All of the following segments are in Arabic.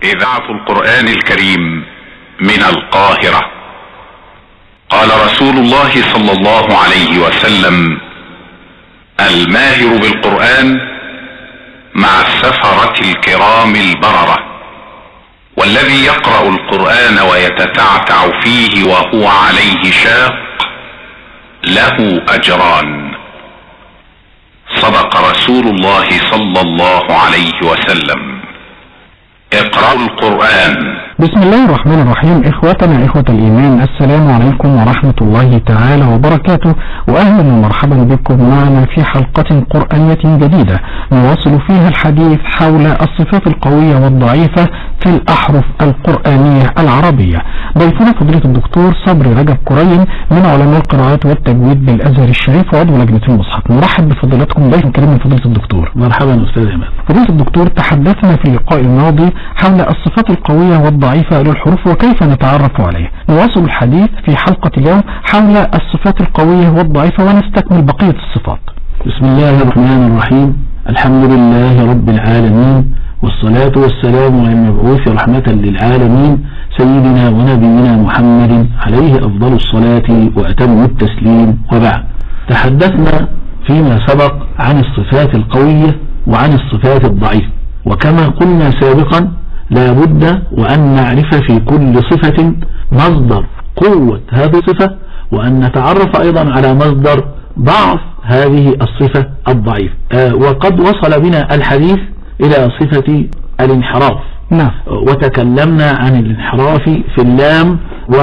إذاعة القرآن الكريم من القاهرة. قال رسول الله صلى الله عليه وسلم: الماهر بالقرآن مع السفرة الكرام البررة، والذي يقرأ القرآن ويتتعتع فيه وهو عليه شاق له أجران. صدق رسول الله صلى الله عليه وسلم. اقرأوا القرآن. بسم الله الرحمن الرحيم. إخوتنا إخوة الإيمان، السلام عليكم ورحمة الله تعالى وبركاته، وأهلا ومرحبا بكم معنا في حلقة قرآنية جديدة نواصل فيها الحديث حول الصفات القوية والضعيفة في الأحرف القرآنية العربية. ضيفنا فضيلة الدكتور صبري رجب كريم من علماء القراءات والتجويد بالأزهر الشريف وعضو لجنة المصحف. مرحب بفضيلتكم ضيف كريم من فضيلة الدكتور. مرحبا أستاذ إيمان. فضيلة الدكتور، تحدثنا في اللقاء الماضي حول الصفات القوية والضعيفة للحروف وكيف نتعرف عليها. نواصل الحديث في حلقة اليوم حول الصفات القوية والضعيفة ونستكمل بقية الصفات. بسم الله الرحمن الرحيم. الحمد لله رب العالمين، والصلاة والسلام على المبعوث رحمة للعالمين سيدنا ونبينا محمد عليه أفضل الصلاة وأتم التسليم، وبعد. تحدثنا فيما سبق عن الصفات القوية وعن الصفات الضعيفة، وكما قلنا سابقا لا بد وأن نعرف في كل صفة مصدر قوة هذه الصفة، وأن نتعرف أيضا على مصدر ضعف هذه الصفة الضعيفة. وقد وصل بنا الحديث إلى صفة الانحراف. نعم. وتكلمنا عن الانحراف في اللام،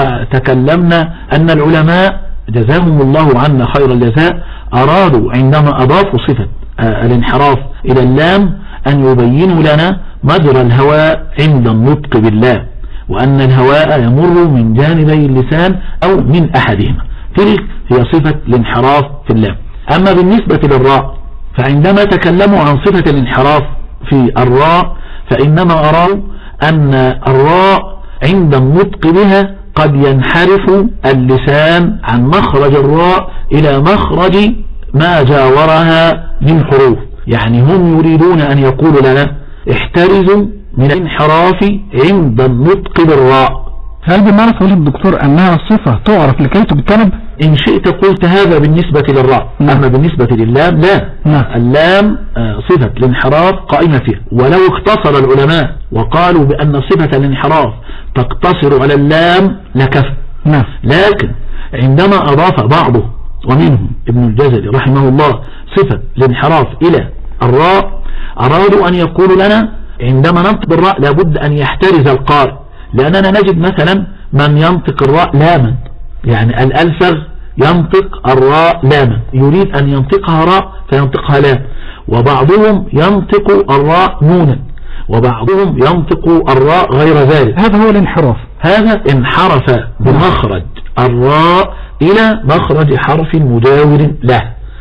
وتكلمنا أن العلماء جزاهم الله عنا خير الجزاء أرادوا عندما أضافوا صفة الانحراف إلى اللام أن يبينوا لنا مجرى الهواء عند النطق بالله، وأن الهواء يمر من جانبي اللسان أو من أحدهما. تلك هي صفة الانحراف في اللام. أما بالنسبة للراء، فعندما تكلموا عن صفة الانحراف في الراء فإنما أروا أن الراء عند النطق بها قد ينحرف اللسان عن مخرج الراء إلى مخرج ما جاورها من حروف. يعني هم يريدون أن يقولوا لنا احترزوا من الانحراف عند النطق بالراء. هل بمعنى فضيلة الدكتور أنها صفة تعرف لكي تجتنب؟ إن شئت قلت هذا بالنسبة للراء. نعم. أما بالنسبة لللام لا. نعم. اللام صفة الانحراف قائمة فيها، ولو اختصر العلماء وقالوا بأن صفة الانحراف تقتصر على اللام لكفى. نعم. لكن عندما أضاف بعضه ومنهم ابن الجزري رحمه الله صفة الانحراف إلى الراء، أرادوا أن يقولوا لنا عندما ننطق بالراء لابد أن يحترز القارئ، لأننا نجد مثلا من ينطق الراء لاما، يعني الألفظ ينطق الراء لاما، يريد أن ينطقها راء فينطقها لام، وبعضهم ينطق الراء نونا، وبعضهم ينطق الراء غير ذلك. هذا هو الانحراف. هذا انحرف بمخرج الراء إلى مخرج حرف مجاور له.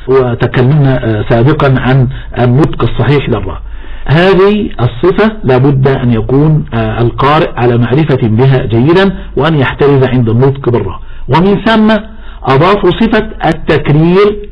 وتكلمنا سابقا عن النطق الصحيح للراء. هذه الصفة لابد أن يكون القارئ على معرفة بها جيدا، وأن يحترز عند النطق بالراء. ومن ثم أضافوا صفة التكرير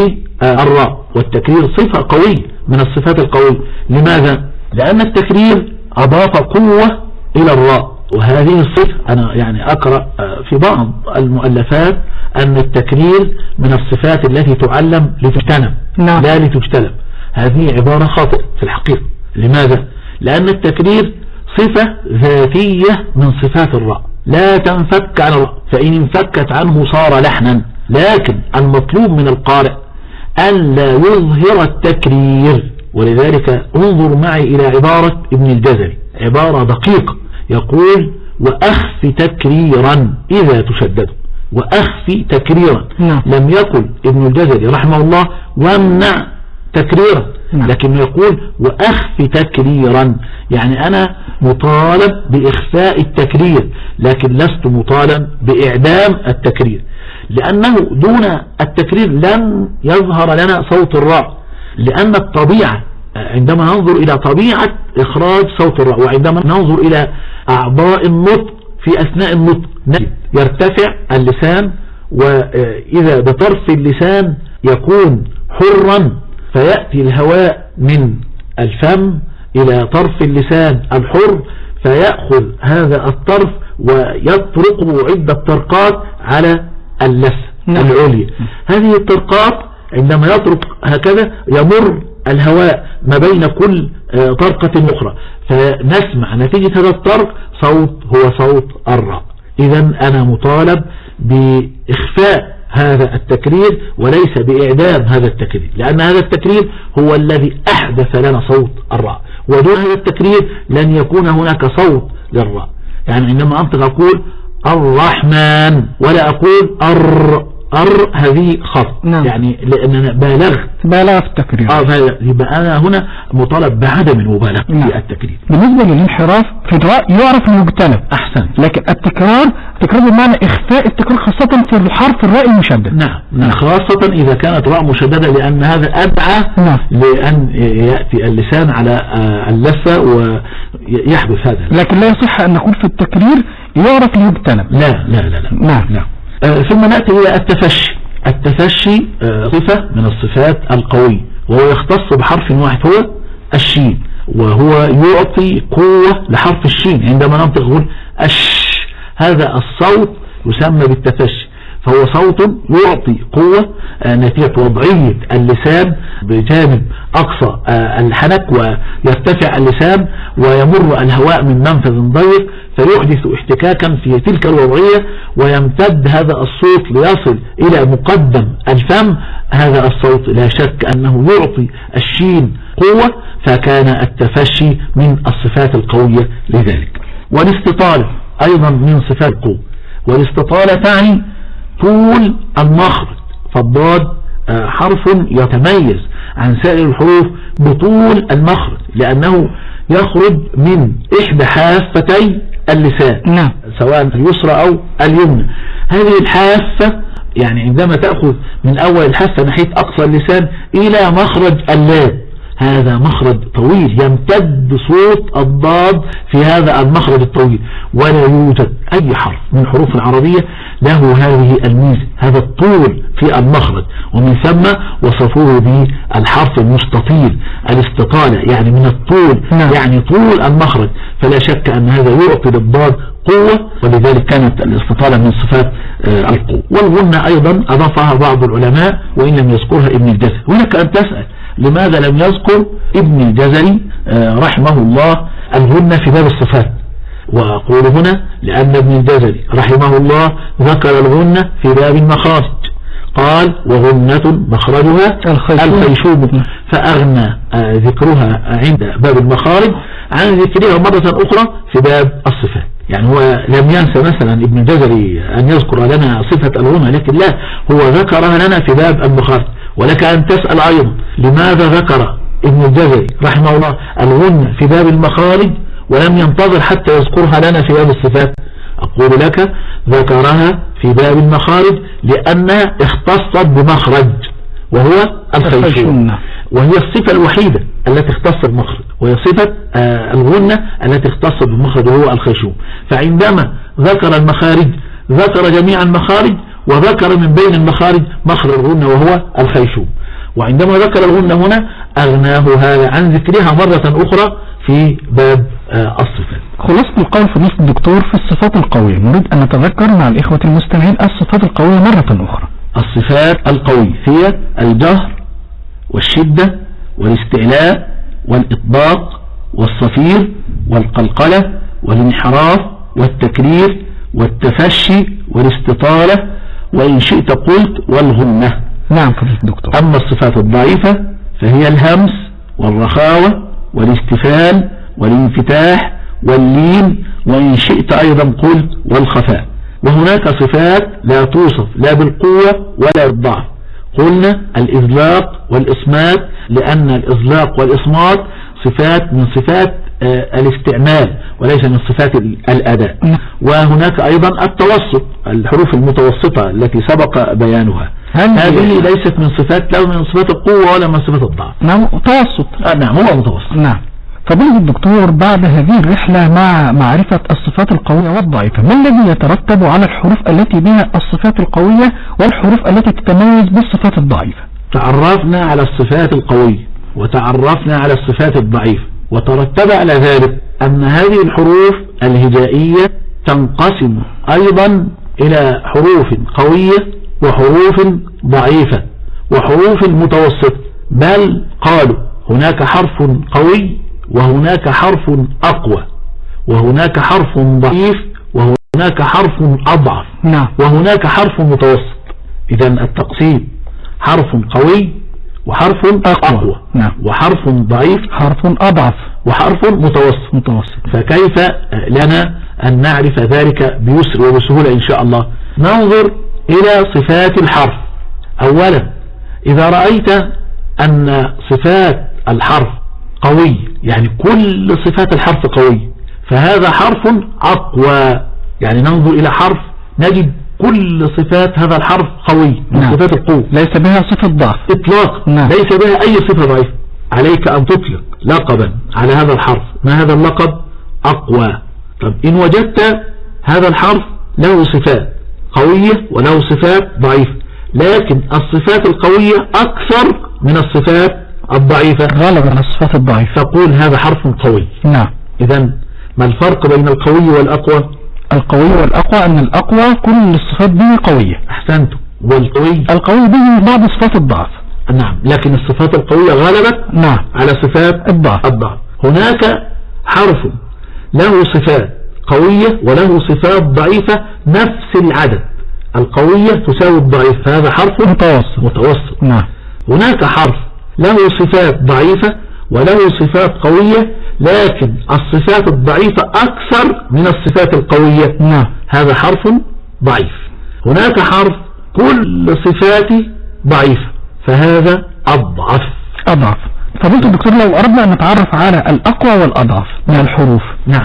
للراء، والتكرير صفة قوية من الصفات القوية. لماذا؟ لأن التكرير أضاف قوة إلى الراء، وهذه الصفة أنا يعني أقرأ في بعض المؤلفات أن التكرير من الصفات التي تعلم لتجتنب. نعم. لا لتجتنب. هذه عبارة خاطئة في الحقيقة. لماذا؟ لأن التكرير صفة ذاتية من صفات الراء لا تنفك عن الراء، فإن انفكت عنه صار لحنا. لكن المطلوب من القارئ أن لا يظهر التكرير، ولذلك انظر معي إلى عبارة ابن الجزري، عبارة دقيقة، يقول وأخف تكريرا إذا تشدد، وأخف تكريرا. نعم. لم يقل ابن الجزري رحمه الله وامنع تكريرا، نعم. لكن يقول وأخف تكريرا، يعني أنا مطالب بإخفاء التكرير، لكن لست مطالب بإعدام التكرير، لأنه دون التكرير لن يظهر لنا صوت الراء. لأن الطبيعة عندما ننظر إلى طبيعة إخراج صوت الراء، وعندما ننظر إلى أعضاء النطق في أثناء النطق، نجد يرتفع اللسان، وإذا بطرف اللسان يكون حرا، فيأتي الهواء من الفم إلى طرف اللسان الحر فيأخذ هذا الطرف ويطرقه عدة طرقات على اللثة العليا. هذه الطرقات عندما يطرق هكذا يمر الهواء ما بين كل طرقة أخرى، فنسمع نتيجة هذا الطرق صوت هو صوت الراء. إذا أنا مطالب بإخفاء هذا التكرير وليس بإعدام هذا التكرير، لأن هذا التكرير هو الذي أحدث لنا صوت الراء، ودون هذا التكرير لن يكون هناك صوت للراء. يعني عندما أنطق أقول الرحمن ولا أقول هذه خط، يعني لأننا بالغ في التكرير. يبقى أنا هنا مطالب بعدم المبالغة في التكرير. بالنسبة للانحراف في الراء يعرف المجتنب أحسن، لكن التكرار بمعنى إخفاء التكرار خاصة في الحرف الراء المشدد. نعم خاصة إذا كانت راء مشددة، لأن هذا أدعى لأن يأتي اللسان على اللثة ويحدث هذا. لكن لا يصح أن نقول في التكرير يعرف المجتنب. لا. ثم نأتي إلى التفشي صفة من الصفات القوية، وهو يختص بحرف واحد هو الشين، وهو يعطي قوة لحرف الشين. عندما ننطق نقول هذا الصوت يسمى بالتفشي، فهو صوت يعطي قوة نتيجة وضعية اللسان بجانب أقصى الحنك، ويرتفع اللسان ويمر الهواء من منفذ ضيق فيحدث احتكاكا في تلك الوضعية، ويمتد هذا الصوت ليصل إلى مقدم الفم. هذا الصوت لا شك أنه يعطي الشين قوة، فكان التفشي من الصفات القوية لذلك. والاستطالة أيضا من صفات القوة، والاستطالة تعني طول المخرج، فالضاد حرف يتميز عن سائر الحروف بطول المخرج، لأنه يخرج من إحدى حافتي اللسان سواء اليسرى أو اليمنى. هذه الحافة يعني عندما تأخذ من أول الحافة ناحية أقصى اللسان إلى مخرج اللام، هذا مخرج طويل يمتد صوت الضاد في هذا المخرج الطويل، ولا يوجد أي حرف من حروف العربية له هذه الميزة، هذا الطول في المخرج، ومن ثم وصفوه بالحرف المستطيل. الاستطالة يعني من الطول، يعني طول المخرج، فلا شك أن هذا يعطي للضاد قوة، ولذلك كانت الاستطالة من صفات القوة. والغنة أيضا أضافها بعض العلماء وإن لم يذكرها ابن الجزري. ولك أن تسأل لماذا لم يذكر ابن الجزري رحمه الله الغنة في باب الصفات؟ وأقول هنا لأن ابن الجزري رحمه الله ذكر الغنة في باب المخارج، قال وغنة مخرجها الخيشوم، فأغنى ذكرها عند باب المخارج عن ذكرها مرة أخرى في باب الصفات. يعني هو لم ينسى مثلا ابن الجزري أن يذكر لنا صفة الغنة، لكن لا، هو ذكرها لنا في باب المخارج. ولك أن تسأل أيضا لماذا ذكر ابن الجزري رحمه الله الغنة في باب المخارج ولم ينتظر حتى يذكرها لنا في باب الصفات؟ أقول لك ذكرها في باب المخارج لأنها اختصت بمخرج وهو الخيشوم، وهي الصفة الوحيدة التي اختصت بمخرج، وهي صفة الغنة التي اختصت بمخرج وهو الخيشوم. فعندما ذكر المخارج ذكر جميع المخارج، وذكر من بين المخارج مخرج الغنة وهو الخيشوم. وعندما ذكر الغنة هنا أغناه هذا عن ذكرها مرة أخرى في باب الصفات. خلاصة القول في نص الدكتور في الصفات القوية، نريد أن نتذكر مع الإخوة المستمعين الصفات القوية مرة أخرى. الصفات القوية هي الجهر والشدة والاستعلاء والإطباق والصفير والقلقلة والانحراف والتكرير والتفشي والاستطالة، وإن شئت قلت والغنة. نعم فضيلة الدكتور. أما الصفات الضعيفة فهي الهمس والرخاوة والاستفال والانفتاح واللين، وإن شئت أيضا قلت والخفاء. وهناك صفات لا توصف لا بالقوة ولا بالضعف، قلنا الإزلاق والإصمات، لأن الإزلاق والإصمات صفات من صفات الاستعمال وليس من صفات الأداء. وهناك أيضا التوسط، الحروف المتوسطة التي سبق بيانها، هذه ليست من صفات لا من صفات القوة ولا من صفات الضعف. نعم متوسط. نعم هو متوسط. نعم. فضيلة الدكتور، بعد هذه الرحلة مع معرفة الصفات القوية والضعيفة، ما الذي يترتب على الحروف التي بها الصفات القوية والحروف التي تتميز بالصفات الضعيفة؟ تعرفنا على الصفات القوية وتعرفنا على الصفات الضعيفة، وترتب على ذلك أن هذه الحروف الهجائية تنقسم أيضا إلى حروف قوية وحروف ضعيفة وحروف متوسطة، بل قالوا هناك حرف قوي وهناك حرف أقوى وهناك حرف ضعيف وهناك حرف أضعف وهناك حرف متوسط. إذا التقسيم حرف قوي وحرف أقوى وحرف ضعيف حرف أضعف وحرف متوسط. فكيف لنا أن نعرف ذلك بيسر وبسهولة إن شاء الله؟ ننظر إلى صفات الحرف. أولا إذا رأيت أن صفات الحرف قوي، يعني كل صفات الحرف قوي، فهذا حرف أقوى. يعني ننظر إلى حرف نجد كل صفات هذا الحرف قوي من صفات القوة، ليس بها صفة ضعف إطلاق، ليس بها أي صفة ضعيفة. عليك أن تطلق لقبا على هذا الحرف، ما هذا اللقب؟ أقوى. طب إن وجدت هذا الحرف له صفات قوية وله صفات ضعيفة، لكن الصفات القوية أكثر من الصفات الضعيفة غالبا على الصفات الضعيفة، تقول هذا حرف قوي. إذن ما الفرق بين القوي والأقوى؟ القوي والأقوى أن الأقوى كل الصفات به قوية. أحسنت. والقوي به بعض صفات الضعف. نعم، لكن الصفات القوية غلبت على صفات الضعف. هناك حرف له صفات قوية وله صفات ضعيفة نفس العدد، القوية تساوي الضعيف، فهذا حرف متوسط. هناك حرف له صفات ضعيفة وله صفات قوية، لكن الصفات الضعيفة أكثر من الصفات القوية، هذا حرف ضعيف. هناك حرف كل صفاته ضعيفة، فهذا أضعف. فضلت الدكتور لو أردنا أن نتعرف على الأقوى والأضعف من الحروف،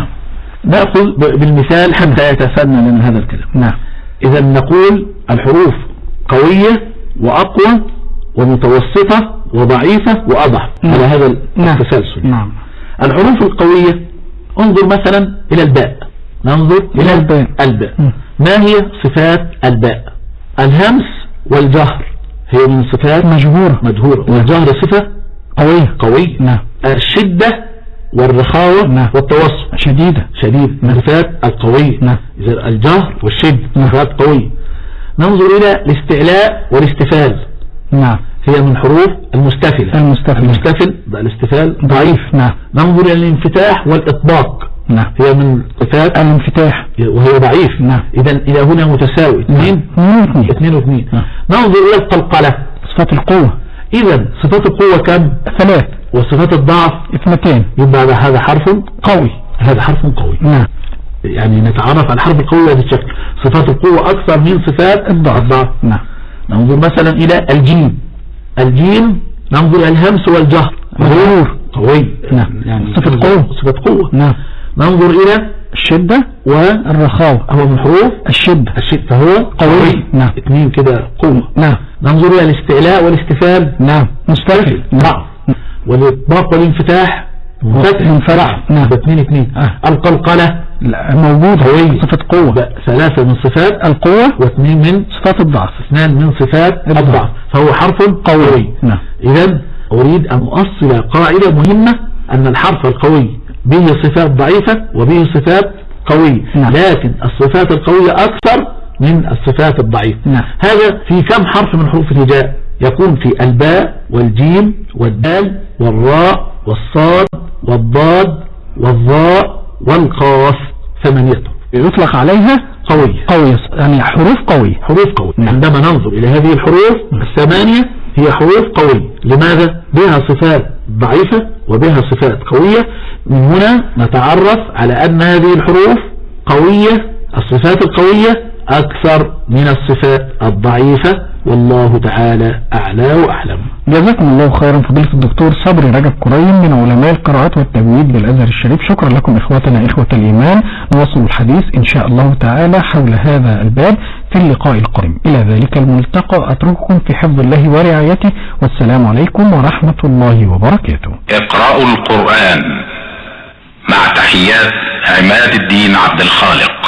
نأخذ بالمثال حتى يتسنى لنا هذا الكلام. إذا نقول الحروف قوية وأقوى ومتوسطة وضعيفة وأضعف على هذا التسلسل. الحروف القوية انظر مثلا إلى الباء، ننظر إلى الباء. ما هي صفات الباء؟ الهمس والجهر هي من صفات مجهورة، والجهر صفة قوية. الشدة والرخاوة والتوسط شديدة من صفات القوية. إذا الجهر والشدة صفات قوية. ننظر إلى الاستعلاء والاستفال، هي من حروف المستفلة. المستفل الاستفال ضعيف. ننظر إلى الانفتاح والإطباق، هي من صفات الانفتاح وهي ضعيف. إذا إلى هنا متساوي، 2 و2. ننظر إلى القلقلة، صفات القوة. إذا صفات القوة كم؟ 3، وصفات الضعف 2. يبقى هذا حرف قوي، يعني نتعرف على الحرف القوي بهذا الشكل، صفات القوة أكثر من صفات الضعف. ننظر مثلا إلى الجيم، ننظر إلى الهمس والجهر، قوي. يعني صفة قوة. ننظر إلى الشدة والرخاوة، هو من حروف الشدة فهو قوي. 2 كده قوة. ننظر إلى الاستعلاء والاستفال، مستفل. والإطباق والانفتاح منفتح، 2. القلقلة موجود، صفة قوة، 3 من صفات القوة و2 من صفات الضعف، 2 من صفات الضعف، فهو حرف قوي. إذن أريد أن أؤصل قاعدة مهمة، أن الحرف القوي به صفات ضعيفة وبه صفات قوية، لكن الصفات القوية أكثر من الصفات الضعيفة. هذا في كم حرف من حروف الهجاء؟ يكون في الباء والجيم والدال والراء والصاد والضاد والظاء والقاف، 8 يطلق عليها قوية، يعني حروف قوية. عندما ننظر إلى هذه الحروف 8 هي حروف قوية. لماذا؟ بها صفات ضعيفة وبها صفات قوية. من هنا نتعرف على أن هذه الحروف قوية، الصفات القوية أكثر من الصفات الضعيفة، والله تعالى أعلى وأعلم. جزاكم الله خيرا فضيلة الدكتور صبري رجب كريم من علماء القراءات والتجويد بالأزهر الشريف. شكرا لكم إخوتنا إخوة الإيمان. نواصل الحديث إن شاء الله تعالى حول هذا الباب في اللقاء القادم. إلى ذلك الملتقى أترككم في حفظ الله ورعايته، والسلام عليكم ورحمة الله وبركاته. اقرأوا القرآن مع تحيات عماد الدين عبد الخالق.